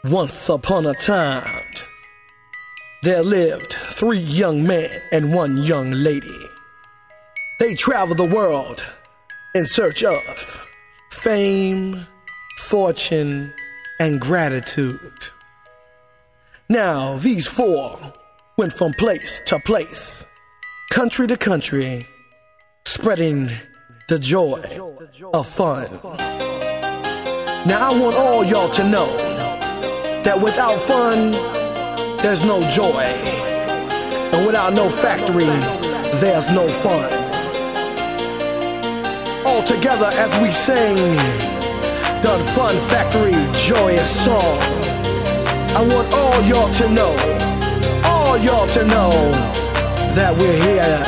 Once upon a time, there lived 3 young men and 1 young lady. They traveled the world in search of fame, fortune, and gratitude. Now, these 4 went from place to place, country to country, spreading the joy of fun. Now, I want all y'all to know that without fun, there's no joy. And without no factory, there's no fun. All together as we sing the Fun Factory joyous song. I want all y'all to know that we're here.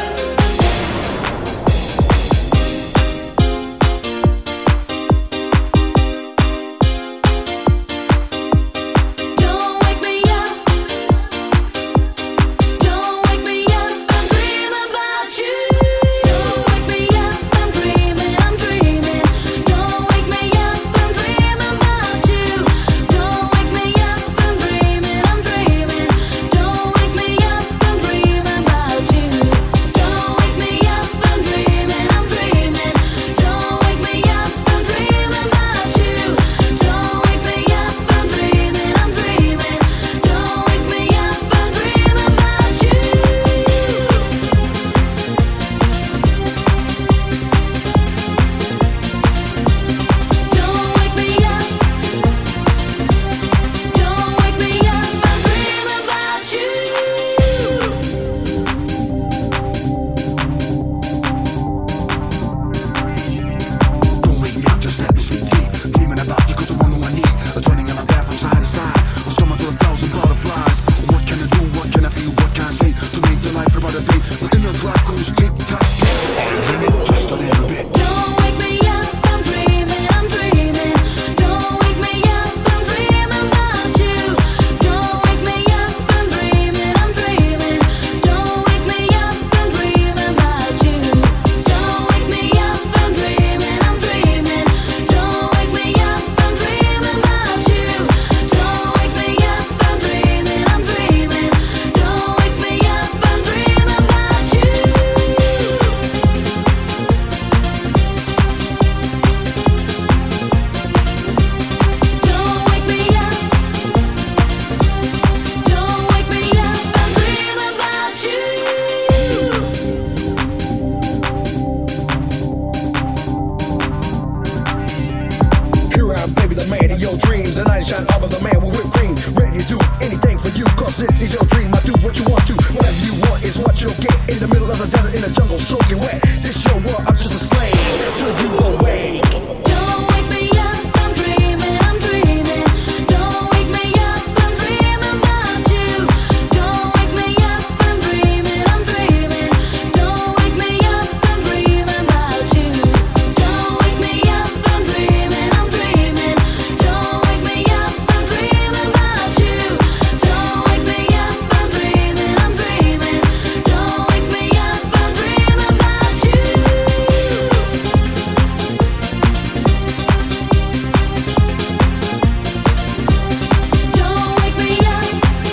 Dreams and I shine armor, the man with whipped cream, ready to do anything for you, cause this is your dream. I do what you want to, whatever you want is what you'll get. In the middle of the desert, in the jungle, soaking wet. This your world, I'm just a slave till you awake. Don't wake me up, I'm dreaming, I'm dreaming. Don't wake me up, I'm dreaming about you. Don't wake me up, I'm dreaming, I'm dreaming. Don't wake me up, I'm dreaming about you. Don't wake me up, I'm dreaming, I'm dreaming. Don't wake me up, I'm dreaming about you. Don't wake me up, I'm dreaming, I'm dreaming. Don't wake me up, I'm dreaming about you. Don't wake me up.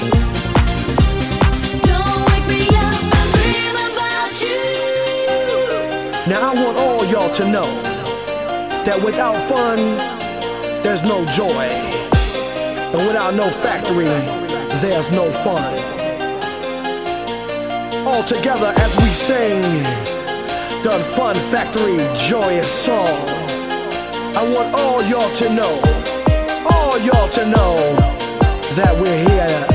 Don't wake me up, I'm dreaming about you. Now I want all y'all to know that without fun, there's no joy. And without no factory, there's no fun. All together as we sing the Fun Factory joyous song. I want all y'all to know that we're here.